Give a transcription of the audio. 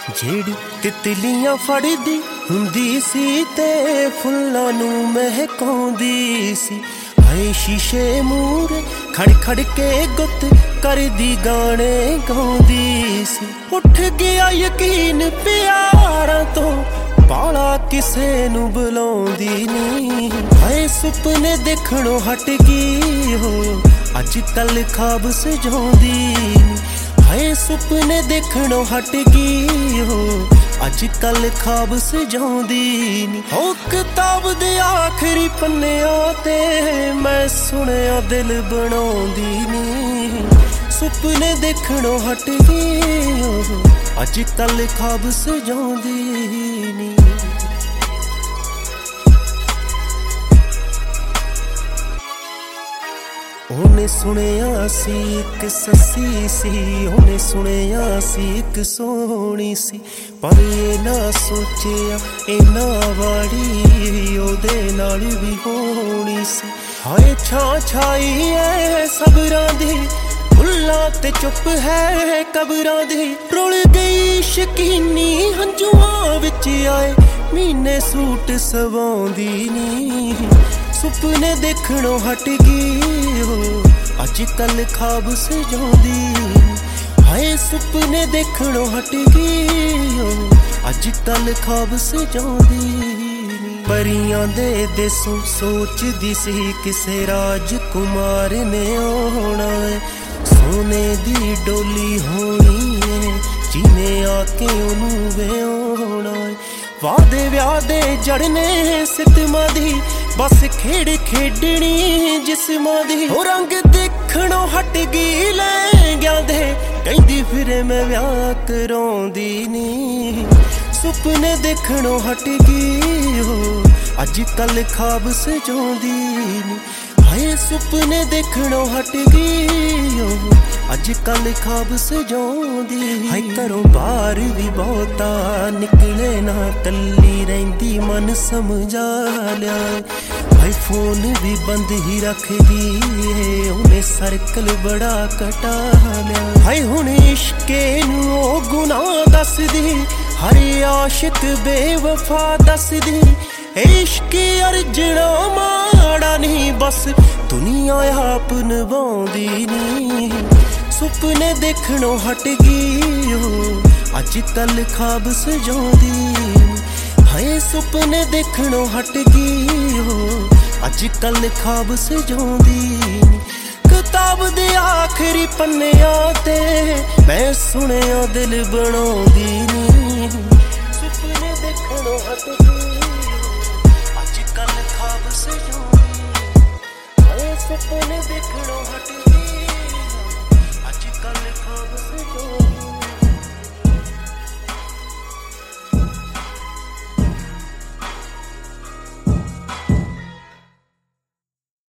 ਜਿਹੜੀ ਤਿਤਲੀਆਂ ਫੜਦੀ ਹੁੰਦੀ ਸੀ ਤੇ ਫੁੱਲਾਂ ਨੂੰ ਮਹਿਕਾਉਂਦੀ ਸੀ। ਹਾਏ ਸ਼ੀਸ਼ੇ ਮੂਹਰੇ ਖੜ ਖੜ ਕੇ ਗੁੱਤ ਕਰਦੀ ਗਾਣੇ ਗਾਉਂਦੀ ਸੀ। ਉੱਠ ਗਿਆ ਯਕੀਨ ਪਿਆਰਾਂ ਤੋਂ ਬਾਲਾ ਕਿਸੇ ਨੂੰ ਬੁਲਾਉਂਦੀ ਨੀ। ਹਾਏ ਸੁਪਨੇ ਦੇਖਣੋਂ ਹਟ ਗਈ ਹੋ ਅੱਜ ਕੱਲ ਖਾਬ ਸਜਾਉਂਦੀ ਨੀ। ਹਾਏ ਸੁਪਨੇ ਦੇਖਣੋਂ ਹਟ ਗਈ ਹੋ ਅੱਜ ਕੱਲ ਖਾਬ ਸਜਾਉਂਦੀ ਨੀ। ਹੋ ਕਿਤਾਬ ਦੇ ਆਖਰੀ ਪੰਨਿਆਂ ਤੇ ਮੈਂ ਸੁਣਿਆ ਦਿਲ ਬਣਾਉਂਦੀ ਨੀ। ਸੁਪਨੇ ਦੇਖਣੋਂ ਹਟ ਗਈ ਹੋ ਅੱਜ ਕੱਲ ਖਾਬ ਸਜਾਉਂਦੀ ਨੀ। ਉਹਨੇ ਸੁਣਿਆ ਸੀ ਇੱਕ ਸੱਸੀ ਸੀ, ਉਹਨੇ ਸੁਣਿਆ ਸੀ ਇੱਕ ਸੋਹਣੀ ਸੀ, ਪਰ ਇਹ ਨਾ ਸੋਚਿਆ ਇਹਨਾਂ ਵਾੜੀ ਉਹਦੇ ਨਾਲ ਵੀ ਹੋਣੀ ਸੀ। ਹਾਏ ਛਾਂ ਛਾਈ ਐ ਸਬਰਾਂ ਦੀ ਫੁੱਲਾਂ ਤੇ ਚੁੱਪ ਹੈ ਕਬਰਾਂ ਦੀ। ਰੁਲ ਗਈ ਸ਼ਕੀਨੀ ਹੰਝੂਆਂ ਵਿੱਚ ਆਏ ਮਹੀਨੇ ਸੂਟ ਸਵਾਉਂਦੀ ਨੀ। ਸੁਪਨੇ ਦੇਖਣੋਂ ਹਟ ਗਈ ਹੋ ਅੱਜ ਕੱਲ ਖਾਬ ਸਜਾਉਂਦੀ। ਹਾਏ ਸੁਪਨੇ ਦੇਖਣੋਂ ਹਟ ਗਈ ਹੋ ਅੱਜ ਕੱਲ ਖਾਬ ਸਜਾਉਂਦੀ। ਪਰੀਆਂ ਦੇ ਦੇਸੋਂ ਸੋਚਦੀ ਸੀ ਕਿਸੇ ਰਾਜਕੁਮਾਰ ਨੇ ਆਉਣਾ ਏ। ਸੋਨੇ ਦੀ ਡੋਲੀ ਹੋਣੀ ਏ ਜਿਹਨੇ ਆ ਕੇ ਉਹਨੂੰ ਵਿਆਹੁਣਾ ਏ। ਵਾਦੇ ਵਿਆਹ ਦੇ ਜੜਨੇ ਸਿਤਮਾਂ ਦੀ ਬਸ ਖੇਡ ਖੇਡਣੀ ਜਿਸਮਾਂ ਦੀ। ਉਹ ਰੰਗ ਦੇਖਣੋਂ ਹਟ ਗਈ ਲਹਿੰਗਿਆਂ ਦੇ ਕਹਿੰਦੀ ਫਿਰੇ ਮੈਂ ਵਿਆਹ ਕਰਾਉਂਦੀ ਨੀ। ਸੁਪਨੇ ਦੇਖਣੋਂ ਹਟ ਗਈ ਹੋ ਅੱਜ ਕੱਲ ਖਾਬ ਸਜਾਉਂਦੀ ਨੀ। ਹਾਏ ਸੁਪਨੇ ਦੇਖਣੋਂ ਹਟ ਗਈ ਹੋ ਅੱਜ ਕੱਲ ਖਾਬ ਸਜਾਉਂਦੀ। ਹਾਏ ਘਰੋਂ ਬਾਹਰ ਵੀ ਬਹੁਤਾ ਨਿਕਲੇ ਨਾ ਕੱਲੀ ਰਹਿੰਦੀ ਮਨ ਸਮਝਾ ਲਿਆ। ਹਾਏ ਫੋਨ ਵੀ ਬੰਦ ਹੀ ਰੱਖਦੀ ਏ ਉਹਨੇ ਸਰਕਲ ਬੜਾ ਘਟਾ ਲਿਆ। ਹਾਏ ਹੁਣ ਇਸ਼ਕੇ ਨੂੰ ਉਹ ਗੁਨਾਹ ਦੱਸਦੀ ਹਰ ਆਸ਼ਿਕ ਬੇਵਫਾ ਦੱਸਦੀ। ਇਸ਼ਕ ਅਰਜਣਾ ਮਾੜਾ ਨਹੀਂ ਬਸ ਦੁਨੀਆ ਆਪ ਨਿਭਾਉਂਦੀ ਨੀ। ਸੁਪਨੇ ਦੇਖਣੋਂ ਹਟ ਗਈ ਹੋ ਅੱਜ ਕੱਲ ਖਾਬ ਸਜਾਉਂਦੀ। ਹਾਏ ਸੁਪਨੇ ਦੇਖਣੋਂ ਹਟ ਗਈ ਹੋ ਅੱਜ ਕੱਲ ਖਾਬ ਸਜਾਉਂਦੀ। ਕਿਤਾਬ ਦੇ ਆਖਰੀ ਪੰਨਿਆਂ ਤੇ ਮੈਂ ਸੁਣਿਆ ਦਿਲ ਬਣਾਉਂਦੀ ਨੀ। ਸੁਪਨੇ ਦੇਖਣੋਂ ਹਟ ਗਈ ਅੱਜ ਕੱਲ ਖਾਬ ਸਜਾਉਂਦੀ। ਹਾਏ ਸੁਪਨੇ ਦੇਖਣੋਂ ਹਟ